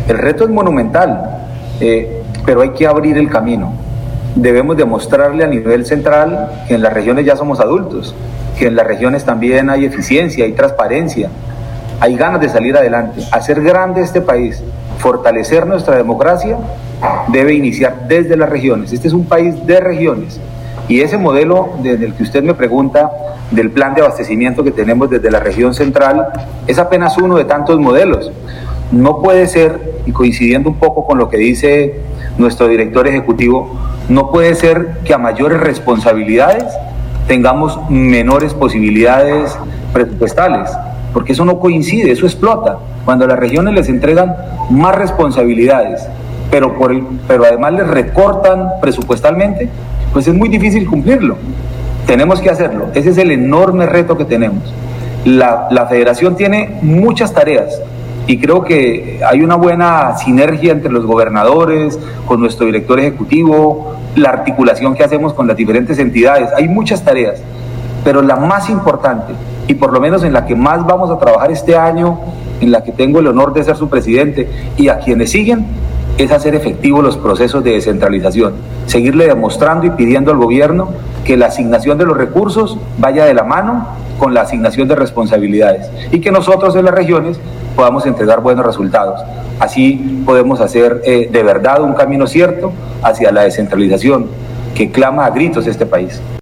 El reto es monumental, pero hay que abrir el camino. Debemos demostrarle a nivel central que en las regiones ya somos adultos, que en las regiones también hay eficiencia, hay transparencia, hay ganas de salir adelante. Hacer grande este país, fortalecer nuestra democracia, debe iniciar desde las regiones. Este es un país de regiones y ese modelo del que usted me pregunta, del plan de abastecimiento que tenemos desde la región central, es apenas uno de tantos modelos. No puede ser, y coincidiendo un poco con lo que dice nuestro director ejecutivo, no puede ser que a mayores responsabilidades tengamos menores posibilidades presupuestales, porque eso no coincide, eso explota. Cuando a las regiones les entregan más responsabilidades, pero además les recortan presupuestalmente, pues es muy difícil cumplirlo. Tenemos que hacerlo, ese es el enorme reto que tenemos. La federación tiene muchas tareas, y creo que hay una buena sinergia entre los gobernadores, con nuestro director ejecutivo, la articulación que hacemos con las diferentes entidades. Hay muchas tareas, pero la más importante, y por lo menos en la que más vamos a trabajar este año, en la que tengo el honor de ser su presidente, y a quienes siguen, es hacer efectivos los procesos de descentralización, seguirle demostrando y pidiendo al gobierno que la asignación de los recursos vaya de la mano con la asignación de responsabilidades y que nosotros en las regiones podamos entregar buenos resultados. Así podemos hacer de verdad un camino cierto hacia la descentralización que clama a gritos este país.